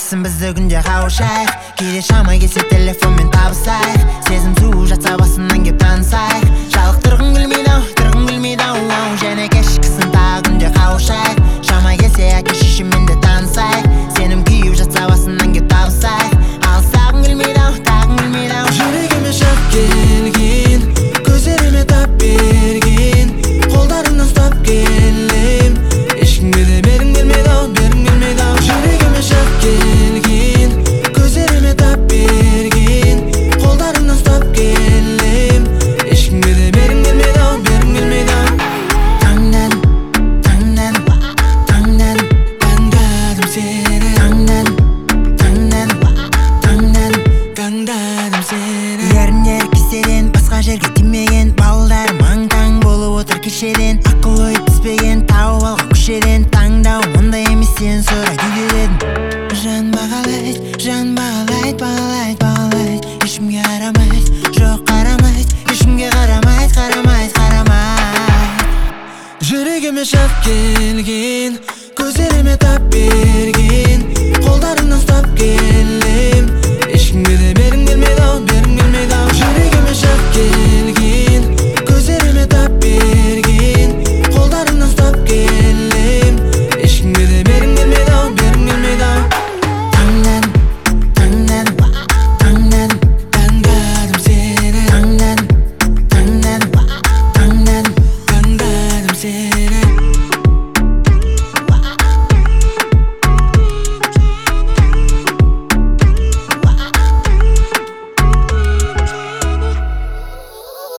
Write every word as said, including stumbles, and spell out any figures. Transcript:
Айтсын бізді күнде қауышайық, кейде шама келсе телефонмен табысайық. Сезім суы жатса басынан кеп танысайық. Жалықтырғың келмейді ау, тұрғың келмейді ау, және кешкісін тағы күнде қауышайық. Шама келсе әке шешеммен де танысайық. Сенім күйіп жатса басынан кеп табысайық. Алыстағың келмейді ау, тағың келмейді ау. Жүрегіме шақ келген, көздеріме тап берген, қолдарыңнан ұстап келем. Ешкімге де бергің келмейді ау, бергің келмейді ау. Жүрегіме шақ келген, көздеріме тап берген, қолдарыңнан ұстап келем. Ешкімге де бергің келмейді ау, бергің келмейді ау. Таңнан, таңнан, таңнан Таңдадым сені, Таңнан, таңнан, таңнан таңдадым сені. Еріндер кеседен басқа жерге тимеген, балдар маң-таң болып отыр кешеден. Ақыл ой түспеген, тауып алған көшеден. Таңдау мұндай емес, сен сұрай күйдеден. Жан бағалайды, жан бағалайды.